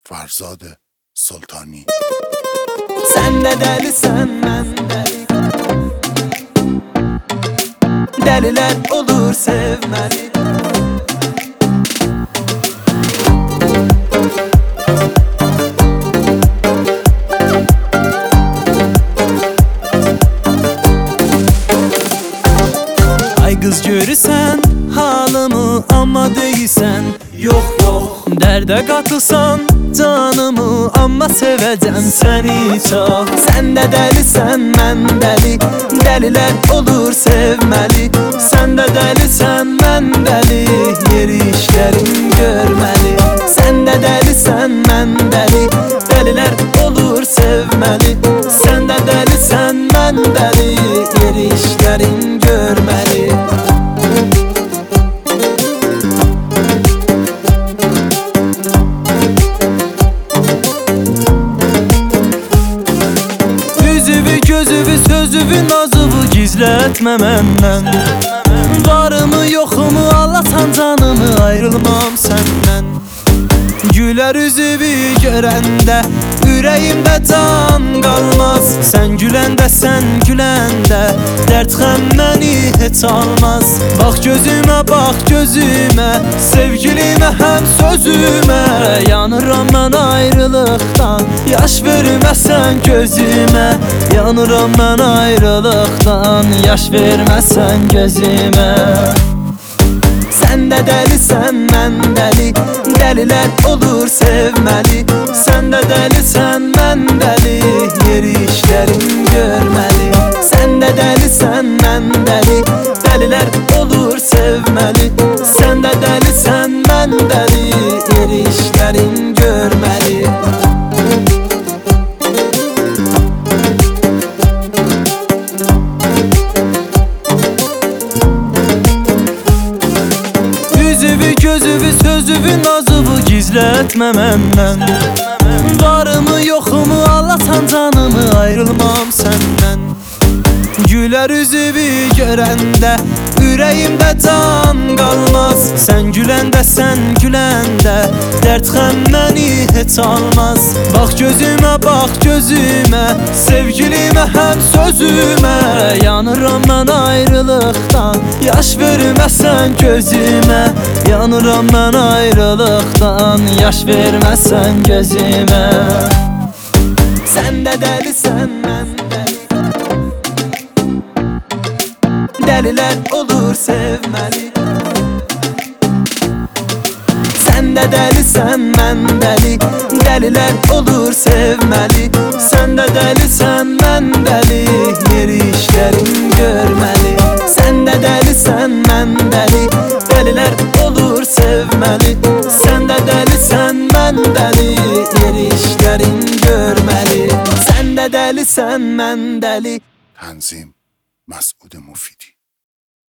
فرزاد سلطانی. Sen de delisen ben deli, deliler olur sevmeli. Ay kız görürsen halımı amma deysen yok yok, derde katılsan canımı amma sevəcəm seni çok. Sen de delisen ben deli, deliler olur sevmeli. Sen de delisen ben deli, yeri işlerim görmeli. Sen de delisen ben deli, deliler olur sevmeli. Sen de delisen ben deli, yeri işlerim görmeli. Gözüvü sözüvü nazıvı gizletme menden. Varımı yoxumu anlatan canımı, ayrılmam senden. Güler üzüvü görəndə ürəyimdə can qalmaz. Sən güləndə, sən güləndə dərd xəm məni heç almaz. Bax gözümə, bax gözümə, sevgilimə həm sözümə. Yanıram mən ayrılıqdan, yaş verməsən gözümə. Yanıram mən ayrılıqdan, yaş verməsən gözümə. Sen de delisen ben deli, deliler olur sevmeli. Sen de delisen ben deli, yeri işlerim görmeli. Sen de delisen ben deli, deliler olur sevmeli. Sen de delisen ben deli, yeri işlerim görmeli. Gözüvü sözüvü nazıvı gizletme menden. Varımı yoxumu anlatan canımı, ayrılmam senden. Güler üzüvü görəndə ürəyimdə can qalmaz. Sən güləndə, sən güləndə dərd xəm məni heç almaz. Bax gözümə, bax gözümə, sevgilimə həm sözümə. Yanıram mən ayrılıqdan, yaş verməsən gözümə. Yanıram mən ayrılıqdan, yaş verməsən gözümə. Sən də delisən mən deli, deliler olur sevmeli. Sen de delisen ben deli, deliler olur sevmeli. Sen de delisen ben deli, yeri işlerim görmeli. Sen de delisen ben deli, deliler olur sevmeli. Sen de delisen ben deli, yeri işlerim görmeli. Sen de delisen ben deli. تنظیم مسعود مفیدی.